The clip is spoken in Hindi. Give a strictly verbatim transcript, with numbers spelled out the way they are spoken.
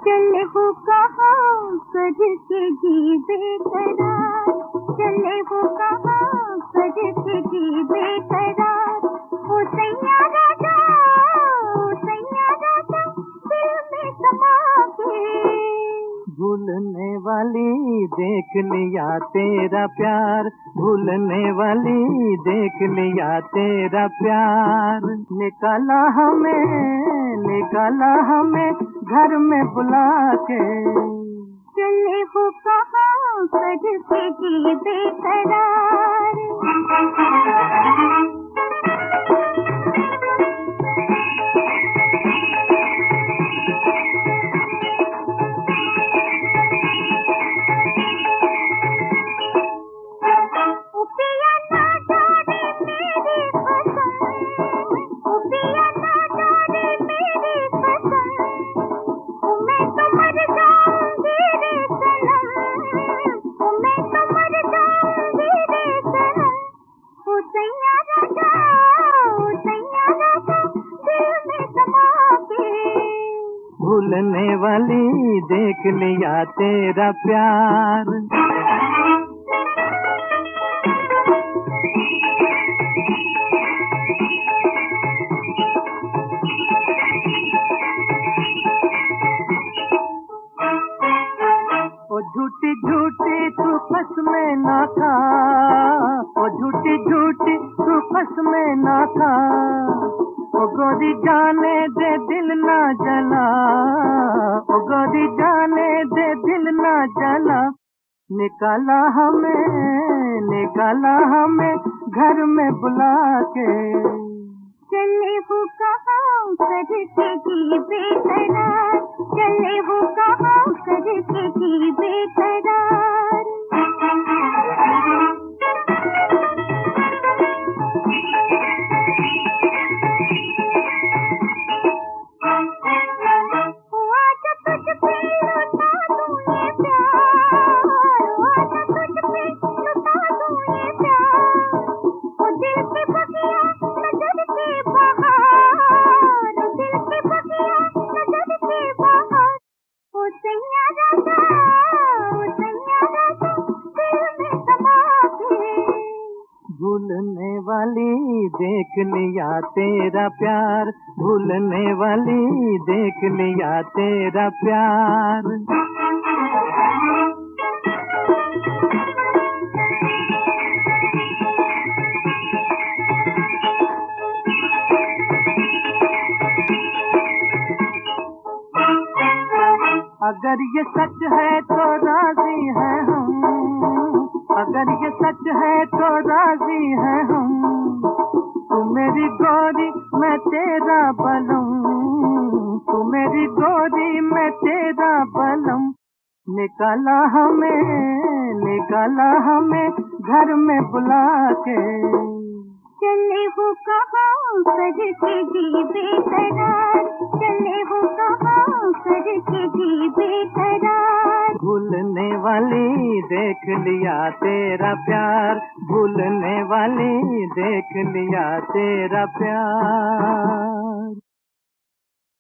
चले हो कहाँ करके जी बेकरार, चले हो कहाँ करके जी बेकरार। ओ सैया राजा, ओ सैया राजा, दिल में समा के। भूलने वाली देख लिया तेरा प्यार, भूलने वाली देख लिया तेरा प्यार। निकाला हमें, निकाला हमें घर में बुला के। चले हो कहाँ करके जी बेकरार। भूलने वाली देख लिया तेरा प्यार। ओ झूठी झूठी तू फस में ना था, ओ झूठी झूठी तू फस में ना था। ओ गोरी जाने दे दिल ना जला, ओ गोरी जाने दे दिल ना जला। निकाला हमें, निकाला हमें घर में बुला के। चले हो कहाँ करके जी बेकरार, चले हो कहाँ करके जी बेकरार। भूलने वाली देख लिया तेरा प्यार, भूलने वाली देख लिया तेरा प्यार। अगर ये सच है तो राजी हैं हम, अगर ये सच है तो राजी हैं हम। तू मेरी गोरी मैं तेरा बलम, तू मेरी गोरी मैं तेरा बलम। निकाला हमें, निकाला हमें घर में बुला के। चले हो कहाँ करके जी बेकरार, चले हो कहाँ करके जी बेकरार। भूलने वाली देख लिया तेरा प्यार, भूलने वाली देख लिया तेरा प्यार।